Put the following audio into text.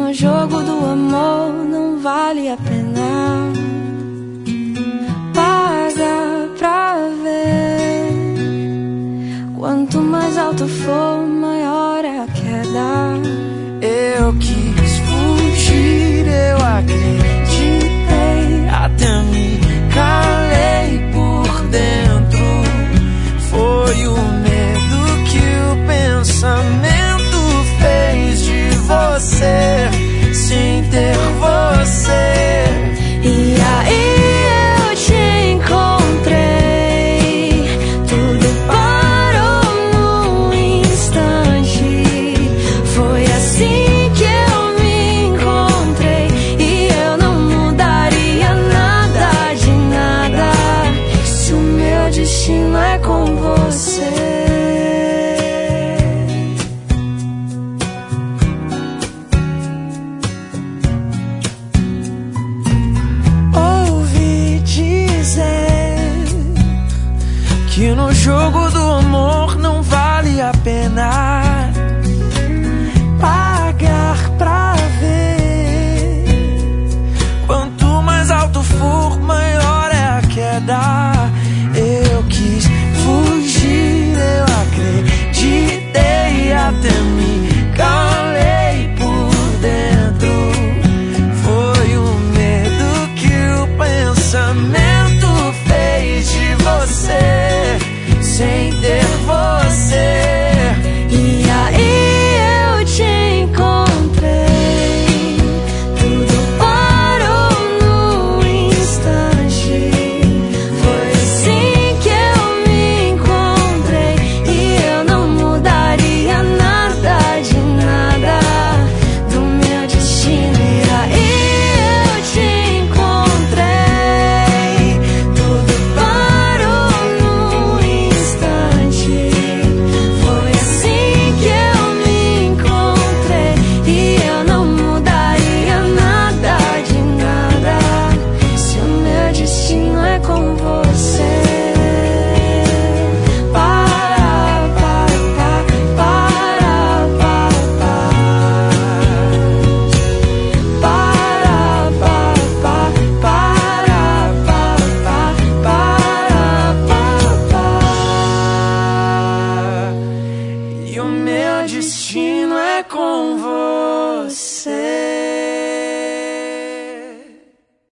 no jogo do amor não vale a pena. Paga pra ver. Quanto mais alto for, maior é a queda. Eu quis fugir, eu acreditei, até me calei por dentro. Foi o medo que o pensamento fez de você, sem ter você. E aí eu te encontrei, tudo parou num instante. Foi assim que eu me encontrei, e eu não mudaria nada de nada, se o meu destino é com você. Ouvi dizer que no jogo